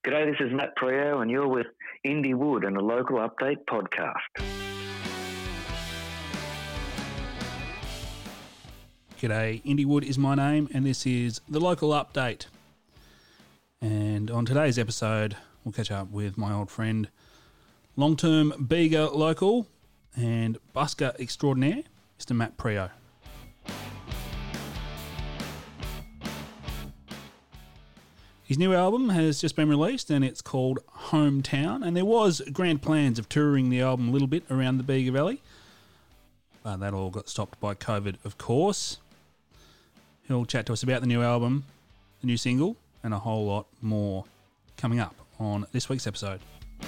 G'day, this is Matt Preo and you're with Indie Wood and a Local Update podcast. G'day, Indie Wood is my name and this is the Local Update. And on today's episode, we'll catch up with my old friend, long-term Bega local and busker extraordinaire, Mr. Matt Preo. His new album has just been released and it's called Hometown, and there was grand plans of touring the album a little bit around the Bega Valley, but that all got stopped by COVID, of course. He'll chat to us about the new album, the new single, and a whole lot more coming up on this week's episode.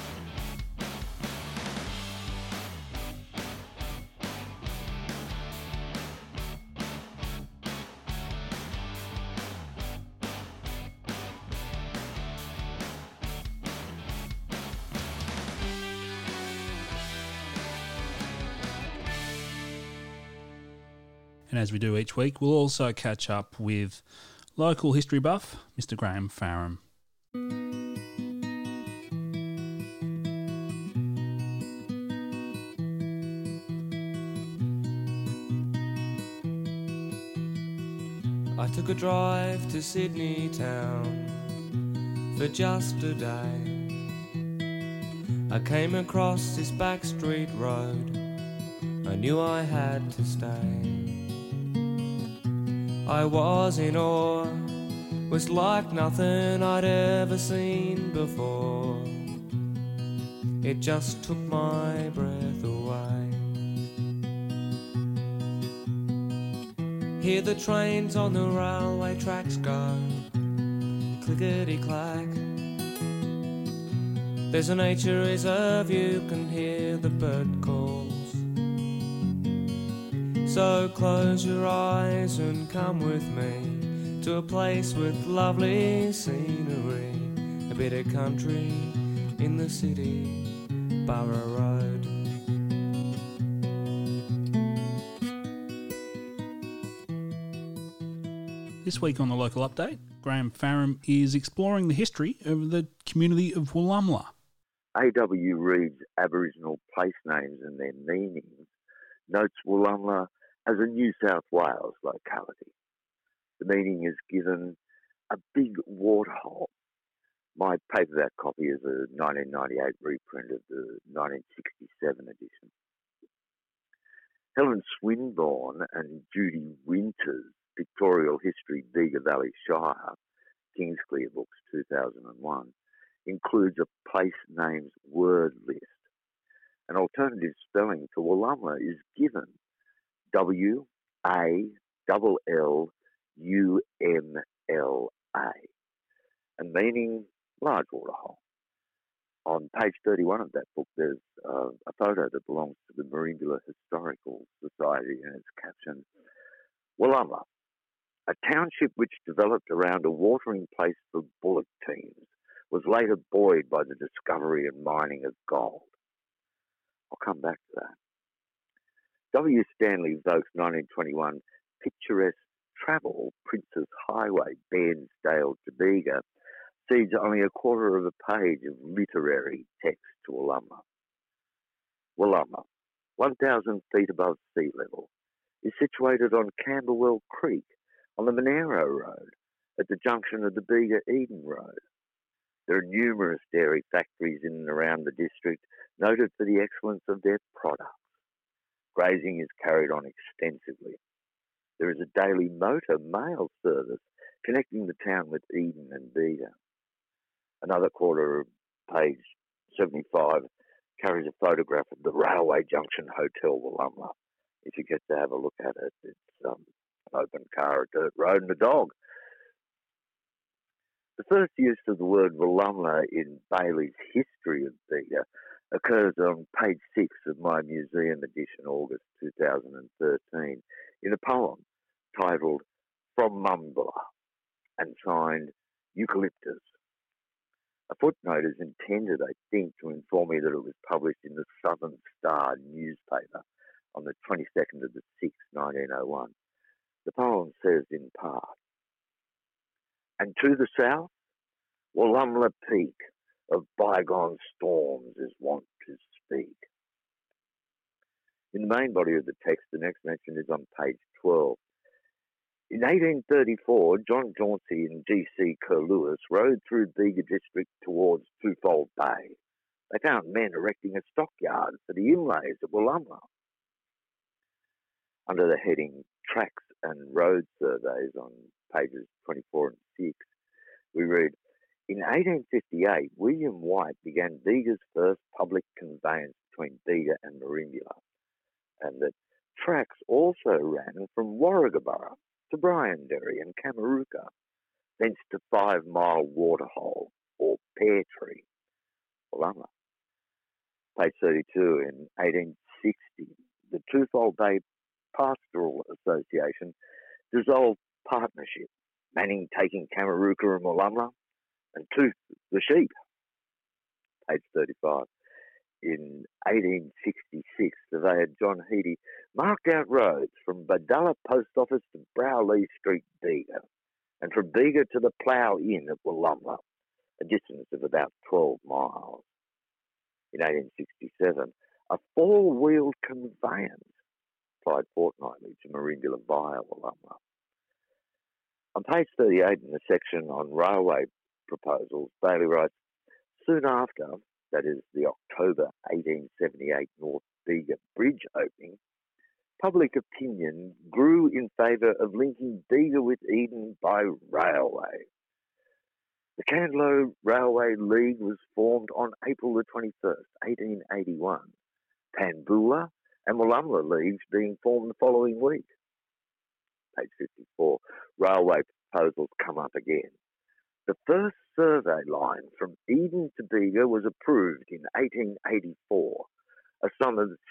And as we do each week, we'll also catch up with local history buff, Mr. Graham Farram. I took a drive to Sydney town for just a day. I came across this back street road, I knew I had to stay. I was in awe, was like nothing I'd ever seen before. It just took my breath away. Hear the trains on the railway tracks go, clickety-clack. There's a nature reserve, you can hear the bird calls. So close your eyes and come with me to a place with lovely scenery, a bit of country in the city, Borough Road. This week on the Local Update, Graham Farram is exploring the history of the community of Woollumla. A.W. Reid's Aboriginal place names and their meanings notes Woollumla as a New South Wales locality. The meaning is given a big waterhole. My paperback copy is a 1998 reprint of the 1967 edition. Helen Swinburne and Judy Winter's Pictorial History Bega Valley Shire, Kingsclear Books 2001, includes a place names word list. An alternative spelling for Woollumla is given W-A-L-L-U-M-L-A, and meaning large waterhole. On page 31 of that book, there's a photo that belongs to the Merimbula Historical Society, and it's captioned, Woollumla, a township which developed around a watering place for bullock teams, was later buoyed by the discovery and mining of gold. I'll come back to that. W. Stanley Vokes' 1921 picturesque travel, Prince's Highway, Bairnsdale to Bega, cedes only a quarter of a page of literary text to Woollumla. Woollumla, 1,000 feet above sea level, is situated on Camberwell Creek on the Monaro Road at the junction of the Bega-Eden Road. There are numerous dairy factories in and around the district, noted for the excellence of their products. Grazing is carried on extensively. There is a daily motor mail service connecting the town with Eden and Bega. Another quarter of page 75 carries a photograph of the Railway Junction Hotel Woollumla. If you get to have a look at it, it's an open car, a dirt road and a dog. The first use of the word Woollumla in Bailey's History of Bega occurs on page 6 of my museum edition, August 2013, in a poem titled From Mumbler and signed Eucalyptus. A footnote is intended, I think, to inform me that it was published in the Southern Star newspaper on the 22nd of the 6th, 1901. The poem says in part, and to the south, Wollumla Peak, of bygone storms is wont to speak. In the main body of the text, the next mention is on page 12. In 1834, John Jauncey and G.C. Curlewis rode through Bega district towards Twofold Bay. They found men erecting a stockyard for the inlays at Wollumla. Under the heading Tracks and Road Surveys on pages 24 and 6, we read, in 1858, William White began Bega's first public conveyance between Bega and Merimbula, and that tracks also ran from Warragabburra to Brianderry and Kamarooka, thence to 5 Mile Waterhole, or Pear Tree, Wollumla. Page 32, in 1860, the Twofold Bay Pastoral Association dissolved partnership, Manning taking Kamarooka and Wollumla, and Tooth the sheep. Page 35. In 1866, surveyor John Heady marked out roads from Badalla Post Office to Browley Street, Bega, and from Bega to the Plough Inn at Wollumla, a distance of about 12 miles. In 1867, a 4-wheeled conveyance applied fortnightly to Merimbula via Wollumla. On page 38 in the section on railway proposals, Bailey writes, soon after, that is the October 1878 North Bega Bridge opening, public opinion grew in favour of linking Bega with Eden by railway. The Candlo Railway League was formed on April the 21st, 1881, Panbula and Wollumla Leagues being formed the following week. Page 54, railway proposals come up again. The first survey line from Eden to Bega was approved in 1884. A sum of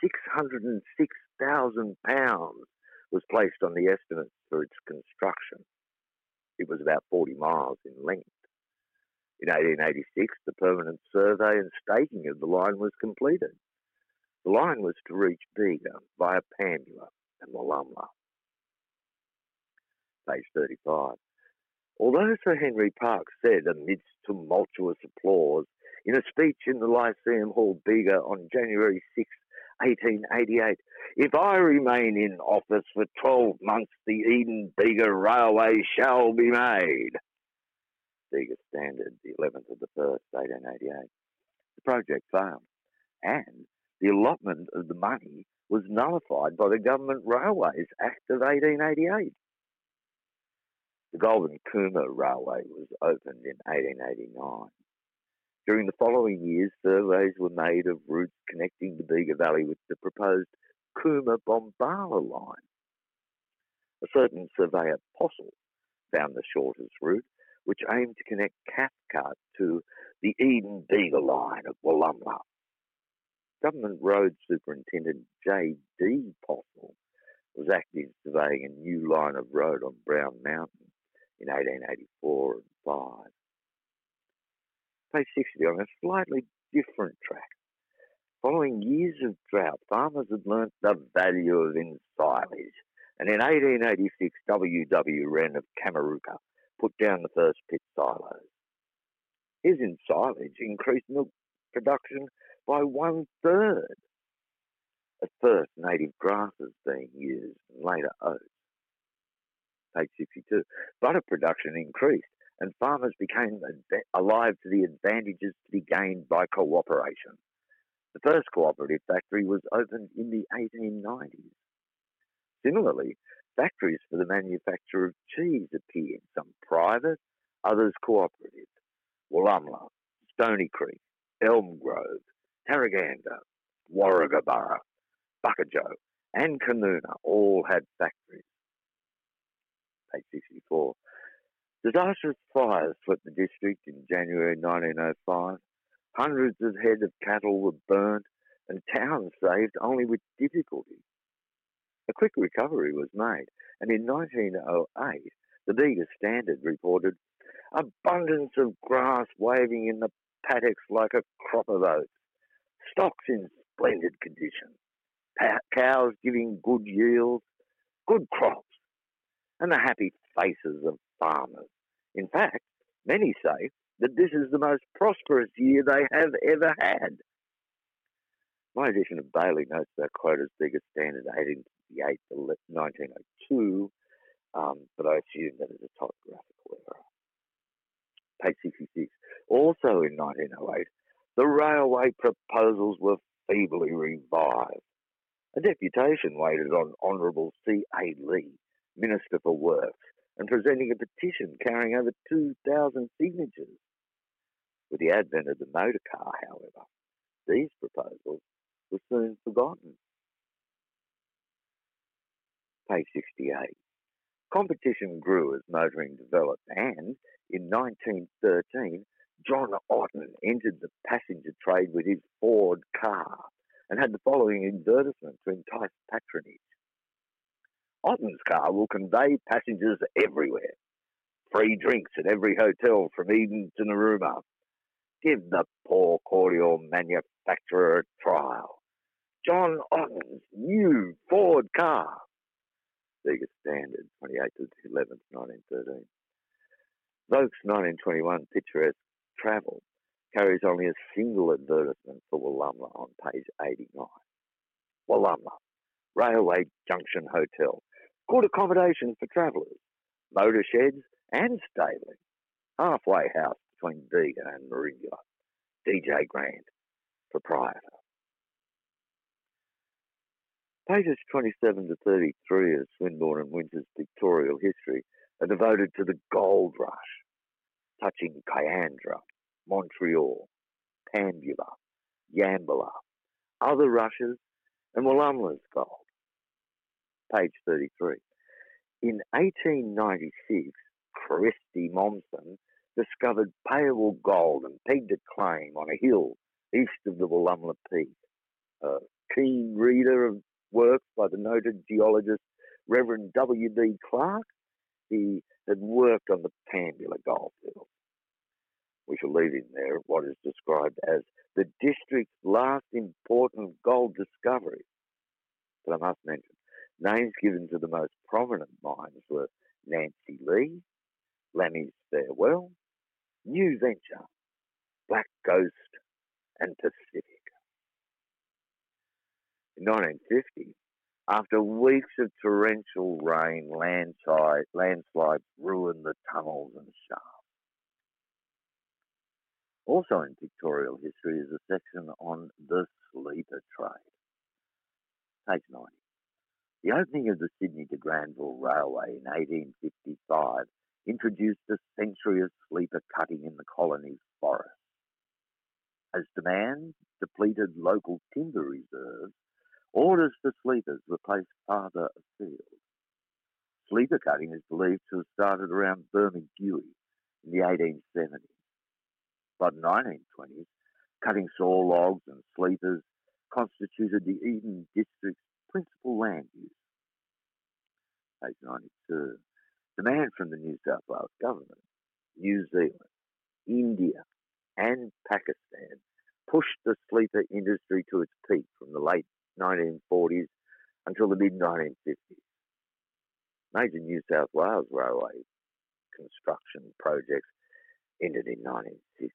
£606,000 was placed on the estimates for its construction. It was about 40 miles in length. In 1886, the permanent survey and staking of the line was completed. The line was to reach Bega via Panbula and Wollumla. Page 35. Although Sir Henry Parkes said amidst tumultuous applause in a speech in the Lyceum Hall, Bega, on January 6, 1888, if I remain in office for 12 months, the Eden-Bega Railway shall be made. Bega Standard, the 11th of the 1st, 1888. The project failed, and the allotment of the money was nullified by the Government Railways Act of 1888. The Goulburn Cooma Railway was opened in 1889. During the following years, surveys were made of routes connecting the Bega Valley with the proposed Cooma-Bombala line. A certain surveyor Possel found the shortest route, which aimed to connect Cathcart to the Eden-Bega line at Wollumla. Government Road Superintendent J.D. Possel was active surveying a new line of road on Brown Mountain in 1884 and 5. Page 60 on a slightly different track. Following years of drought, farmers had learnt the value of silage, and in 1886 W.W. Wren of Kamarooka put down the first pit silos. His silage increased milk production by 1/3. At first, native grasses being used, and later oats. Page 62. Butter production increased, and farmers became alive to the advantages to be gained by cooperation. The first cooperative factory was opened in the 1890s. Similarly, factories for the manufacture of cheese appeared, some private, others cooperative. Wollumla, Stony Creek, Elm Grove, Tarraganda, Warragabburra, Buckajoe, and Canoona all had factories. Page 64. Disastrous fires swept the district in January 1905. Hundreds of head of cattle were burnt and towns saved only with difficulty. A quick recovery was made, and in 1908, the Bega Standard reported abundance of grass waving in the paddocks like a crop of oats, stocks in splendid condition, cows giving good yields, good crops, and the happy faces of farmers. In fact, many say that this is the most prosperous year they have ever had. My edition of Bailey notes that quote as Bega Standard 1858 to 1902, but I assume that is a typographical error. Page 66. Also in 1908, the railway proposals were feebly revived. A deputation waited on Honourable C.A. Lee, Minister for Works, and presenting a petition carrying over 2,000 signatures. With the advent of the motor car, however, these proposals were soon forgotten. Page 68. Competition grew as motoring developed, and in 1913, John Otten entered the passenger trade with his Ford car and had the following advertisement to entice patronage. Otten's car will convey passengers everywhere. Free drinks at every hotel from Eden to Narooma. Give the poor cordial manufacturer a trial. John Otten's new Ford car. Bega Standard, 28th to 11th, 1913. Vokes 1921 Picturesque Travel carries only a single advertisement for Walumla on page 89. Walumla, Railway Junction Hotel. Good accommodation for travellers, motor sheds and stabling. Halfway house between Bega and Maringula. DJ Grant, proprietor. Pages 27 to 33 of Swinburne and Winter's pictorial history are devoted to the gold rush, touching Kiandra, Montreal, Pambula, Yambala, other rushes, and Walumla's gold. Page 33. In 1896, Christy Momsen discovered payable gold and pegged a claim on a hill east of the Walumla Peak. A keen reader of works by the noted geologist Reverend W.B. Clark, he had worked on the Pambula goldfield. We shall leave him there at what is described as the district's last important gold discovery. But I must mention, names given to the most prominent mines were Nancy Lee, Lammy's Farewell, New Venture, Black Ghost, and Pacific. In 1950, after weeks of torrential rain, landslides ruined the tunnels and shafts. Also in pictorial history is a section on the sleeper trade. Page 90. The opening of the Sydney to Granville Railway in 1855 introduced a century of sleeper cutting in the colony's forests. As demand depleted local timber reserves, orders for sleepers were placed farther afield. Sleeper cutting is believed to have started around Bermagui in the 1870s. By the 1920s, cutting saw logs and sleepers constituted the Eden District's principal land use. Page 92. Demand from the New South Wales government, New Zealand, India and Pakistan pushed the sleeper industry to its peak from the late 1940s until the mid-1950s. Major New South Wales railway construction projects ended in 1960.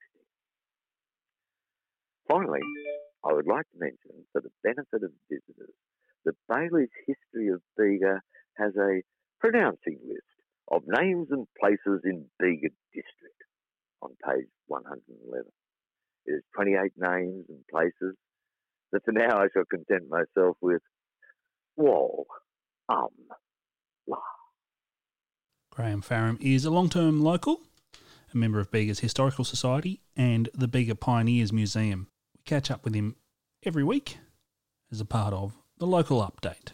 Finally, I would like to mention, for the benefit of visitors, that Bailey's History of Bega has a pronouncing list of names and places in Bega District on page 111. It is 28 names and places that for now I shall content myself with Wall, La. Graham Farram is a long-term local, a member of Bega's Historical Society and the Bega Pioneers Museum. We catch up with him every week as a part of the Local Update.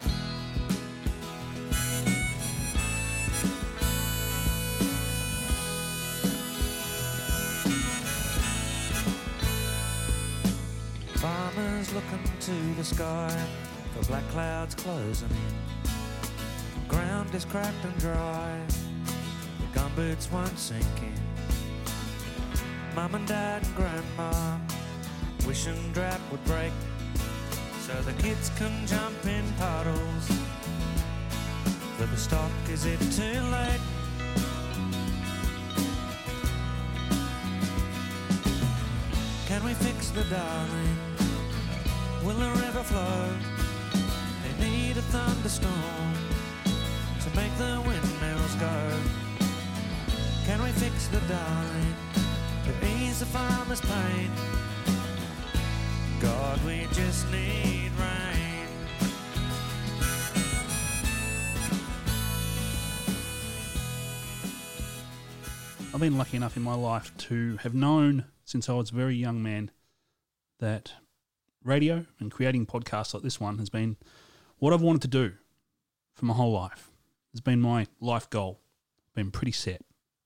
Farmers looking to the sky for black clouds closing in. Ground is cracked and dry, the gumboots won't sink in. Mum and Dad and Grandma wishing drought would break so the kids can jump in puddles. For the stock, is it too late? Can we fix the Darling? Will the river flow? They need a thunderstorm to make the windmills go. Can we fix the Darling to ease the farmer's pain? God, we just need rain. I've been lucky enough in my life to have known since I was a very young man that radio and creating podcasts like this one has been what I've wanted to do for my whole life. It's been my life goal. Been pretty set.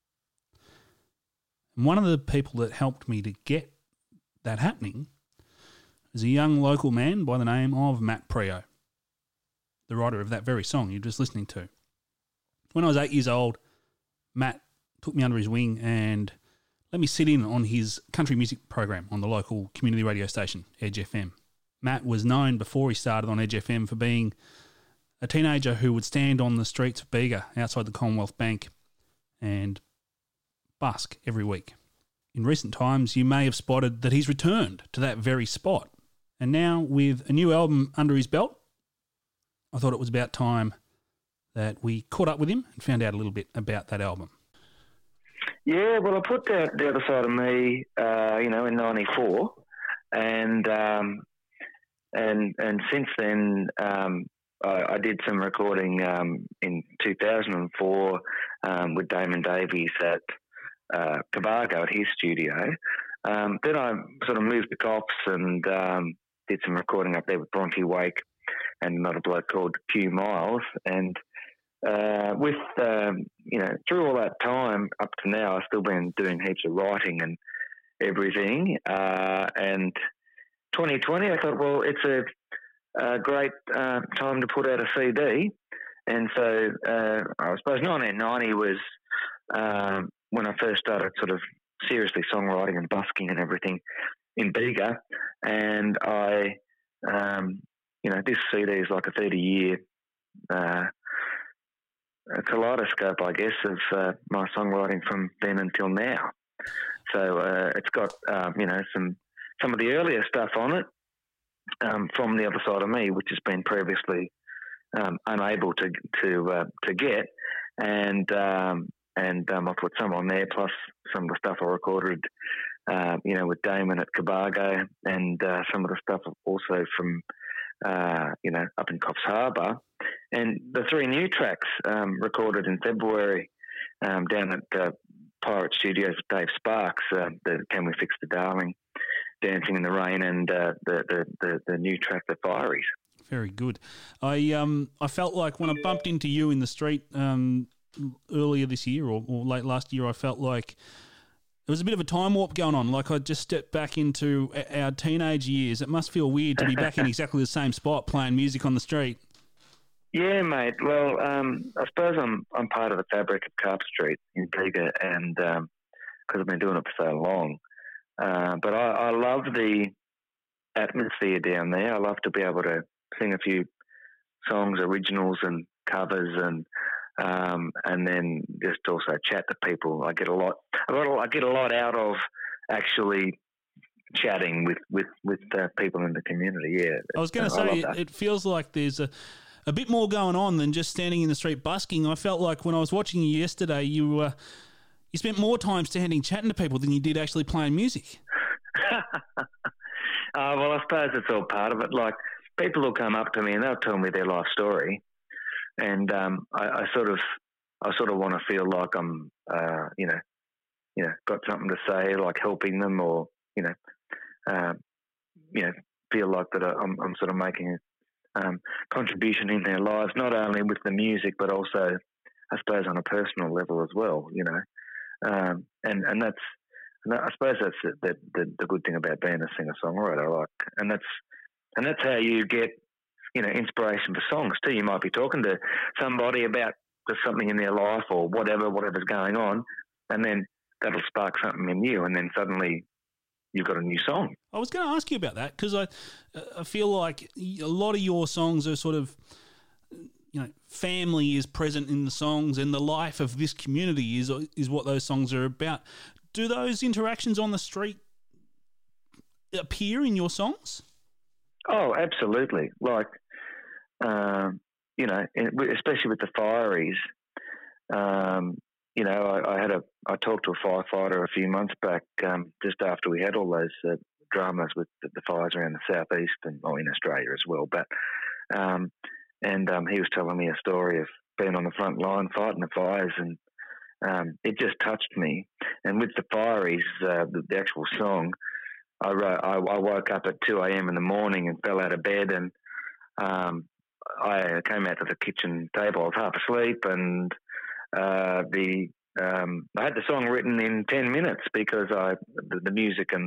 And one of the people that helped me to get that happening is a young local man by the name of Matt Prio, the writer of that very song you're just listening to. When I was 8 years old, Matt took me under his wing and let me sit in on his country music program on the local community radio station, Edge FM. Matt was known before he started on Edge FM for being a teenager who would stand on the streets of Bega outside the Commonwealth Bank and busk every week. In recent times, you may have spotted that he's returned to that very spot. And now, with a new album under his belt, I thought it was about time that we caught up with him and found out a little bit about that album. Yeah, well, I put out The Other Side of Me, in '94, and since then I did some recording in 2004 with Damon Davies at Cabargo at his studio. Then I sort of moved to Cops and did some recording up there with Bronte Wake and another bloke called Q Miles. And through all that time up to now, I've still been doing heaps of writing and everything. And 2020, I thought, well, it's a great time to put out a CD. And so I suppose 1990 was when I first started sort of seriously songwriting and busking and everything in Bega. And I, this CD is like a 30-year kaleidoscope, I guess, of my songwriting from then until now. So it's got, some of the earlier stuff on it from The Other Side of Me, which has been previously unable to get, and I put some on there, plus some of the stuff I recorded, with Damon at Cabargo, and some of the stuff also from, up in Coffs Harbour, and the 3 new tracks recorded in February down at Pirate Studios with Dave Sparks, the Can We Fix the Darling, Dancing in the Rain, and the new track, The Fireys. Very good. I felt like when I bumped into you in the street earlier this year or late last year, I felt like there was a bit of a time warp going on. Like I just stepped back into our teenage years. It must feel weird to be back in exactly the same spot playing music on the street. Yeah, mate. Well, I suppose I'm part of the fabric of Carp Street in Bega, and because I've been doing it for so long. But I love the atmosphere down there. I love to be able to sing a few songs, originals and covers, and then just also chat to people. I get a lot out of actually chatting with people in the community. Yeah, I was going to say it feels like there's a bit more going on than just standing in the street busking. I felt like when I was watching you yesterday, you spent more time standing chatting to people than you did actually playing music. Well, I suppose it's all part of it. Like, people will come up to me and they'll tell me their life story, and I sort of want to feel like I'm, got something to say, like helping them, or feel like that I'm sort of making a contribution in their lives, not only with the music, but also, I suppose, on a personal level as well. And that's. I suppose that's the good thing about being a singer-songwriter, and that's how you get, inspiration for songs too. You might be talking to somebody about something in their life or whatever's going on, and then that'll spark something in you, and then suddenly you've got a new song. I was going to ask you about that because I feel like a lot of your songs are sort of, family is present in the songs, and the life of this community is what those songs are about. Do those interactions on the street appear in your songs? Oh, absolutely. Like, especially with the Fireys. I talked to a firefighter a few months back, just after we had all those dramas with the fires around the southeast and in Australia as well. But he was telling me a story of being on the front line fighting the fires, and it just touched me. And with the Fireys, the actual song, I woke up at 2 a.m. in the morning and fell out of bed, and I came out to the kitchen table. I was half asleep, and I had the song written in 10 minutes because the music and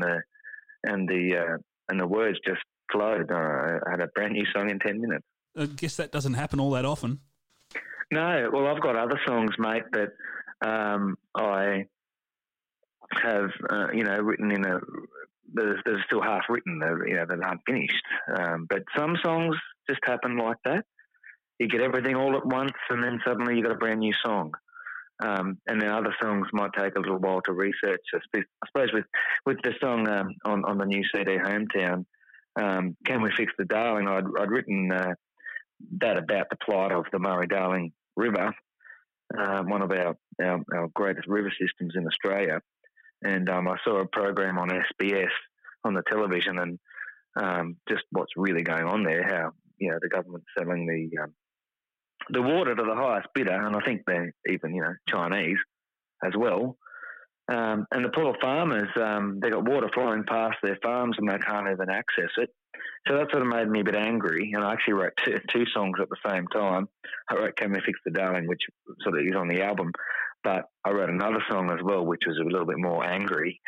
the words just flowed. I had a brand new song in 10 minutes. I guess that doesn't happen all that often. No, well, I've got other songs, mate, that I have, written in they're still half written, that aren't finished. But some songs just happen like that. You get everything all at once, and then suddenly you got a brand new song. And then other songs might take a little while to research. I suppose with the song on the new CD, Hometown, Can We Fix the Darling, I'd written that about the plight of the Murray-Darling River, one of our greatest river systems in Australia. And I saw a program on SBS on the television, and just what's really going on there, how the government's selling the water to the highest bidder, and I think they're even Chinese as well. And the poor farmers, they got water flowing past their farms and they can't even access it. So that sort of made me a bit angry, and I actually wrote two songs at the same time. I wrote Can We Fix the Darling, which sort of is on the album, but I wrote another song as well, which was a little bit more angry,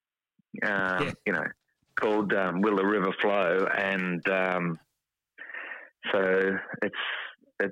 called Will the River Flow? And so it's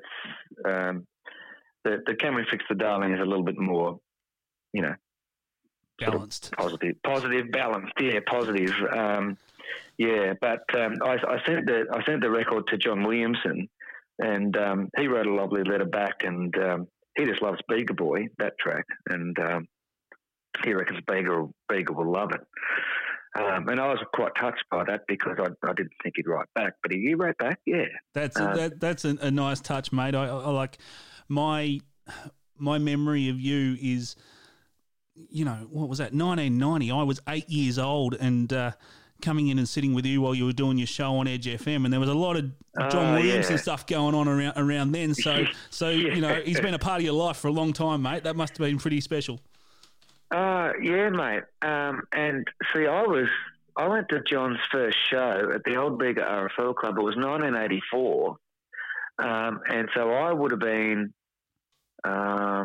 the Can We Fix the Darling is a little bit more, balanced, positive, balanced, positive. But I sent the record to John Williamson, and he wrote a lovely letter back, and he just loves Bega Boy, that track, and he reckons Bega will love it. And I was quite touched by that because I didn't think he'd write back, but he wrote back, yeah. That's a nice touch, mate. I like my memory of you is, what was that, 1990? I was 8 years old and coming in and sitting with you while you were doing your show on Edge FM, and there was a lot of John Williamson stuff going on around then. So he's been a part of your life for a long time, mate. That must have been pretty special. Yeah, mate. And see, I went to John's first show at the Old Bega RFL Club. It was 1984, and so I would have been, I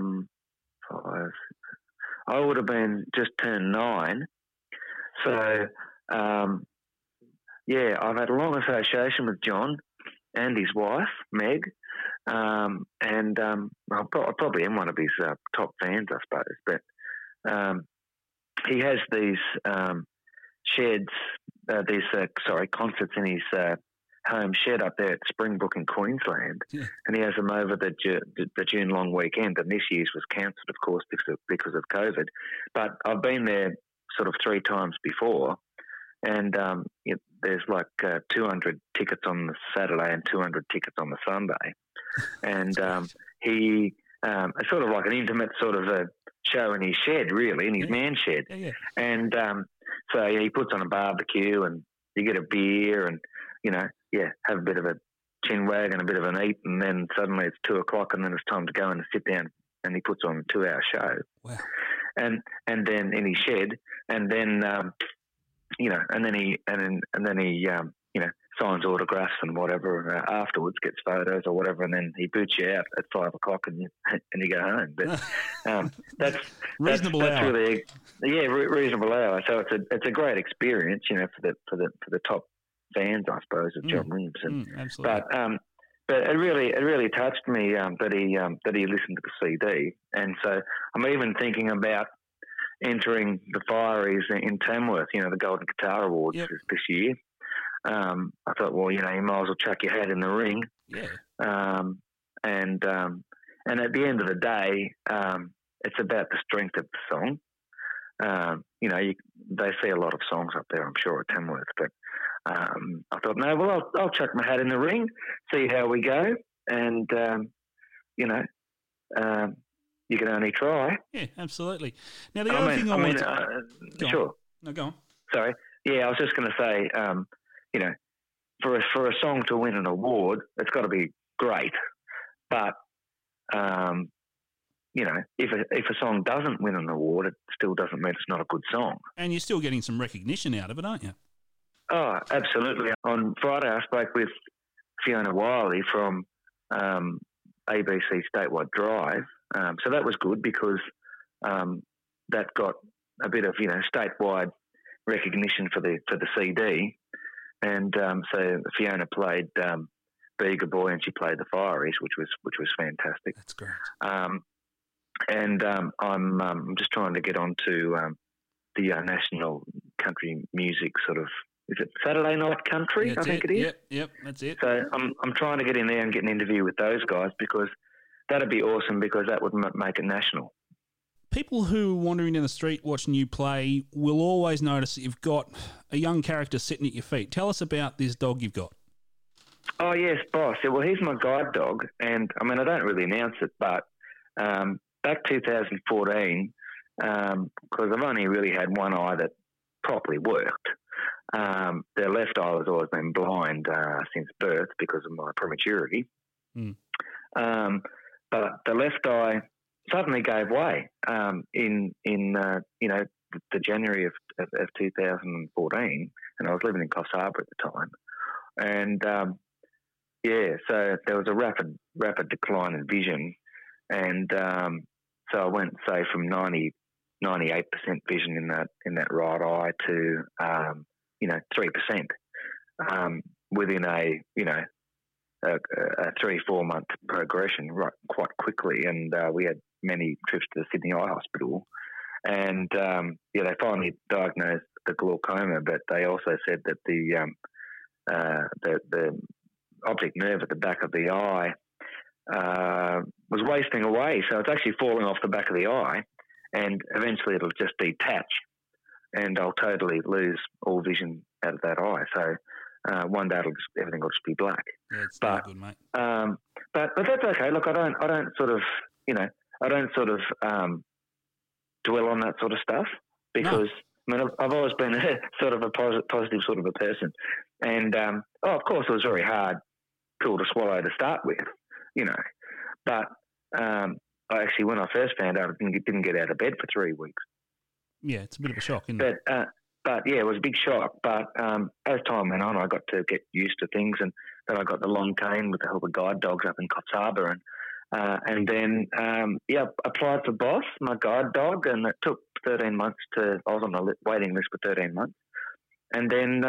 would have been just turned 9. So, I've had a long association with John and his wife, Meg, and I probably am one of his top fans, I suppose. But he has these sheds, concerts in his home shed up there at Springbrook in Queensland, and he has them over the June long weekend. And this year's was cancelled, of course, because of COVID. But I've been there sort of 3 times before, and there's like 200 tickets on the Saturday and 200 tickets on the Sunday, and he sort of like an intimate sort of a show in his shed, really, in his man shed. And so he puts on a barbecue, and you get a beer, and have a bit of a chin wag and a bit of an eat, and then suddenly it's 2:00, and then it's time to go and sit down, and he puts on a 2-hour show. Wow. And then in his shed, and then he signs autographs and whatever afterwards, gets photos or whatever, and then he boots you out at 5:00 and you go home. But that's reasonable hour. Really, reasonable hour. So it's a great experience, for the top fans, I suppose, of John Williamson. Absolutely. But it really touched me that he listened to the CD, and so I'm even thinking about entering the Fireys in Tamworth, the Golden Guitar Awards this year. I thought, well, you might as well chuck your hat in the ring. Yeah. And at the end of the day, it's about the strength of the song. they see a lot of songs up there, I'm sure, at Tamworth. But I thought, no, well, I'll chuck my hat in the ring, see how we go, and you can only try. Yeah, absolutely. Now the other thing sure. No, go on. Sorry. Yeah, I was just going to say, for a song to win an award, it's got to be great. But if a song doesn't win an award, it still doesn't mean it's not a good song. And you're still getting some recognition out of it, aren't you? Oh, absolutely. On Friday, I spoke with Fiona Wiley from ABC Statewide Drive. So that was good because that got a bit of statewide recognition for the CD, and so Fiona played Beagle Boy and she played the Fireys, which was fantastic. That's great. And I'm just trying to get onto the national country music sort of. Is it Saturday Night Country? I think it is. Yep, that's it. So I'm trying to get in there and get an interview with those guys because that'd be awesome because that would make it national. People who are wandering down the street watching you play will always notice that you've got a young character sitting at your feet. Tell us about this dog you've got. Oh, yes, Boss. Well, he's my guide dog, and, I mean, I don't really announce it, but back 2014, because I've only really had one eye that properly worked. The left eye has always been blind since birth because of my prematurity. Mm. But the left eye suddenly gave way in the January of 2014, and I was living in Coffs Harbour at the time. And, so there was a rapid decline in vision. And so I went, say, from 98% vision in that right eye to, 3% within a 3-4 month progression quite quickly. And we had many trips to the Sydney Eye Hospital. And, they finally diagnosed the glaucoma, but they also said that the optic nerve at the back of the eye was wasting away. So it's actually falling off the back of the eye, and eventually it'll just detach, and I'll totally lose all vision out of that eye. So one day everything will just be black. Yeah, it's not good, mate. But that's okay. Look, I don't sort of dwell on that sort of stuff because I mean I've always been a sort of a positive sort of a person, and of course it was very hard pill to swallow to start with, but I actually, when I first found out, I didn't get out of bed for 3 weeks. Yeah, it's a bit of a shock, isn't it? But yeah, it was a big shock. But as time went on, I got to get used to things, and then I got the long cane with the help of guide dogs up in Coffs Harbour, and then applied for Boss, my guide dog, and it took 13 months I was on the waiting list for 13 months, and then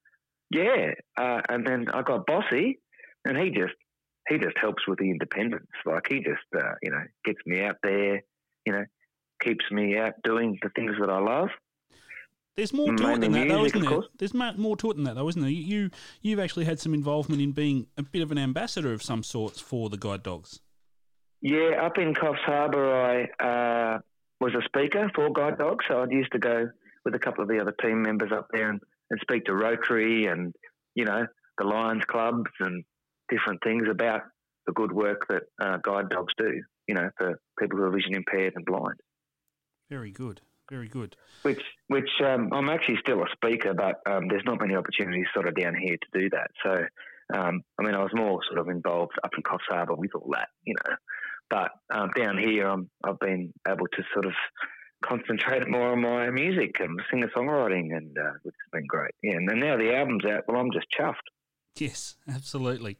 and then I got Bossy, and he just helps with the independence. Like he just gets me out there, keeps me out doing the things that I love. There's more to it than that, though, isn't there? There's more to it than that, though, isn't there? You've actually had some involvement in being a bit of an ambassador of some sorts for the guide dogs. Yeah, up in Coffs Harbour, I was a speaker for guide dogs, so I used to go with a couple of the other team members up there and speak to Rotary and, the Lions clubs and different things about the good work that guide dogs do, for people who are vision impaired and blind. Very good. Very good. Which I'm actually still a speaker, but there's not many opportunities sort of down here to do that. So, I was more sort of involved up in Coffs Harbour with all that, But down here, I've been able to sort of concentrate more on my music and singer-songwriting, and which has been great. Yeah, and now the album's out. Well, I'm just chuffed. Yes, absolutely.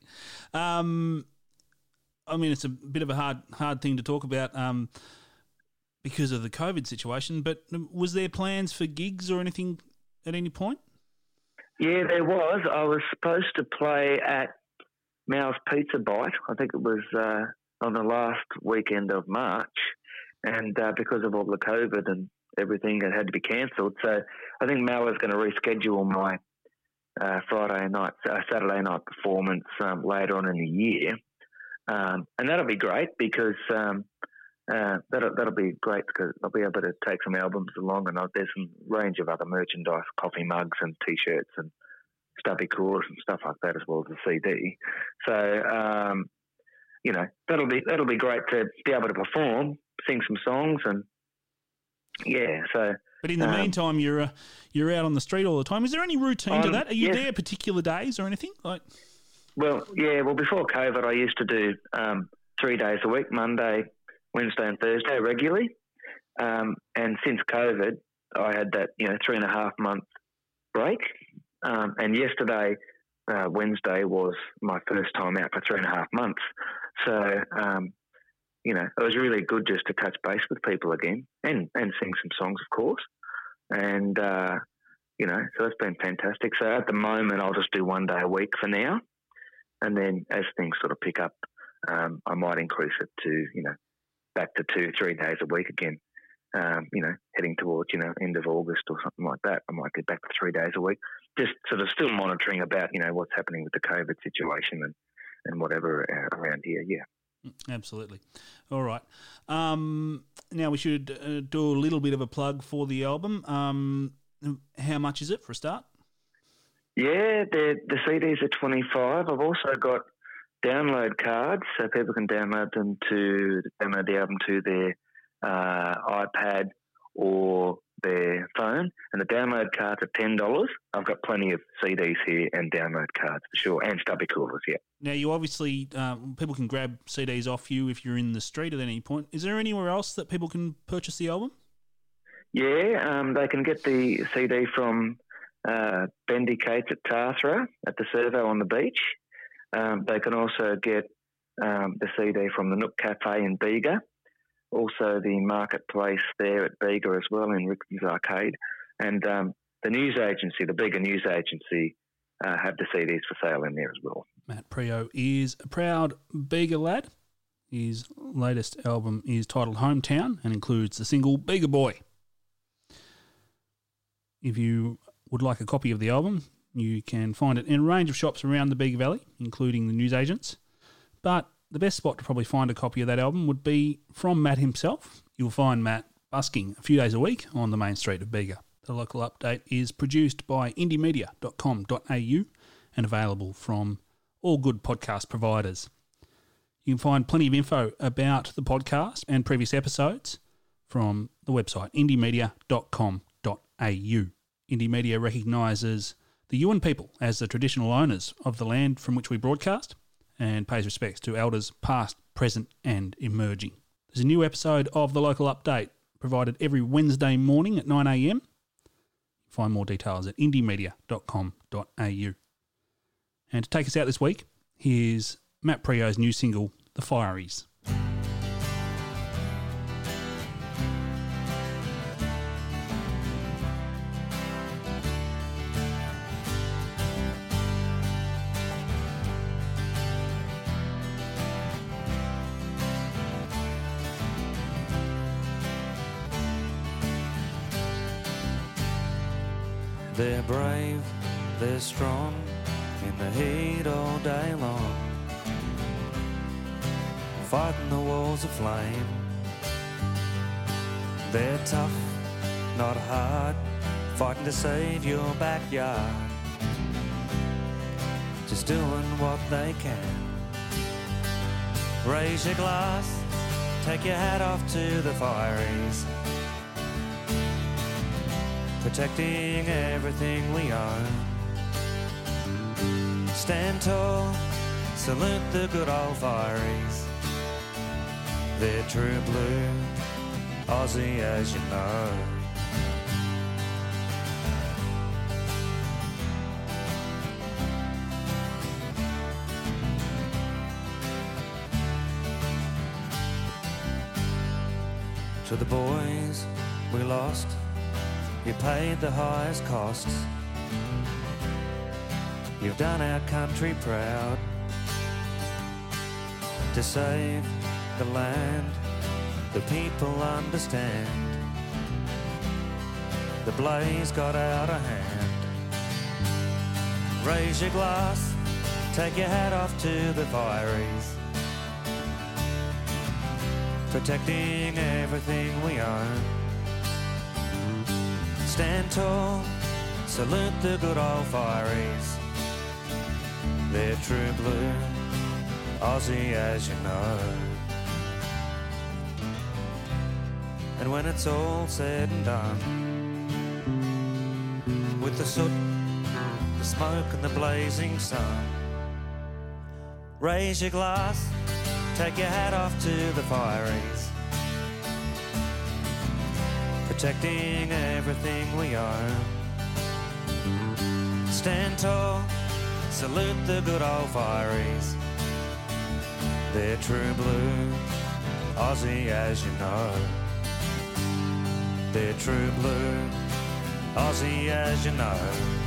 It's a bit of a hard thing to talk about because of the COVID situation, but was there plans for gigs or anything at any point? Yeah, there was. I was supposed to play at Mal's Pizza Bite. I think it was on the last weekend of March, and because of all the COVID and everything, it had to be cancelled. So I think Mal was going to reschedule my Saturday night performance later on in the year, and that'll be great because that'll be great because I'll be able to take some albums along, and there's some range of other merchandise, coffee mugs and T-shirts and stubby coolers and stuff like that, as well as the CD. So that'll be great to be able to perform, sing some songs, and yeah. So. But in the meantime, you're out on the street all the time. Is there any routine to that? Are you there particular days or anything? Well, before COVID, I used to do 3 days a week, Monday, Wednesday and Thursday regularly. And since COVID, I had that, 3.5 month break. And yesterday, Wednesday, was my first time out for 3.5 months. So, it was really good just to touch base with people again and sing some songs, of course. And, so it's been fantastic. So at the moment, I'll just do 1 day a week for now. And then as things sort of pick up, I might increase it to, back to 2-3 days a week again. Heading towards, end of August or something like that. I might get back to 3 days a week. Just sort of still monitoring about, what's happening with the COVID situation and whatever around here, yeah. Absolutely. All right. Now we should do a little bit of a plug for the album. How much is it for a start? Yeah, the CDs are $25. I've also got download cards, so people can download the album to their iPad or their phone, and the download cards are $10. I've got plenty of CDs here and download cards for sure, and stubby coolers, yeah. Now, you obviously, people can grab CDs off you if you're in the street at any point. Is there anywhere else that people can purchase the album? Yeah, they can get the CD from Bendy Cates at Tathra at the Servo on the beach. They can also get the CD from the Nook Cafe in Bega. Also the Marketplace there at Bega as well in Rickman's Arcade. And the news agency, the Bega News Agency, have the CDs for sale in there as well. Matt Priaulx is a proud Bega lad. His latest album is titled Hometown and includes the single Bega Boy. If you would like a copy of the album, you can find it in a range of shops around the Bega Valley, including the newsagents. But the best spot to probably find a copy of that album would be from Matt himself. You'll find Matt busking a few days a week on the main street of Bega. The local update is produced by indiemedia.com.au and available from all good podcast providers. You can find plenty of info about the podcast and previous episodes from the website indiemedia.com.au. Indie Media recognises the Yuin people as the traditional owners of the land from which we broadcast and pays respects to elders past, present and emerging. There's a new episode of The Local Update provided every Wednesday morning at 9 a.m. Find more details at indiemedia.com.au. And to take us out this week, here's Matt Priaulx's new single, The Fireys. They're brave, they're strong, in the heat all day long, fighting the walls of flame. They're tough, not hard, fighting to save your backyard, just doing what they can. Raise your glass, take your hat off to the fireys, protecting everything we own. Stand tall, salute the good old fireys. They're true blue, Aussie as you know. To the boys we lost, you paid the highest costs. You've done our country proud. To save the land, the people understand. The blaze got out of hand. Raise your glass, take your hat off to the fireys, protecting everything we own. Stand tall, salute the good old fireys. They're true blue, Aussie as you know. And when it's all said and done, with the soot, the smoke and the blazing sun, raise your glass, take your hat off to the fireys, protecting everything we own. Stand tall, salute the good old fireys. They're true blue, Aussie as you know. They're true blue, Aussie as you know.